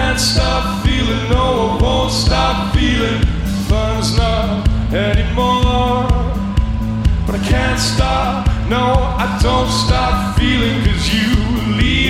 can't stop feeling, no, I won't stop feeling. Fun's not anymore. But I can't stop, no, I don't stop feeling, 'cause you leave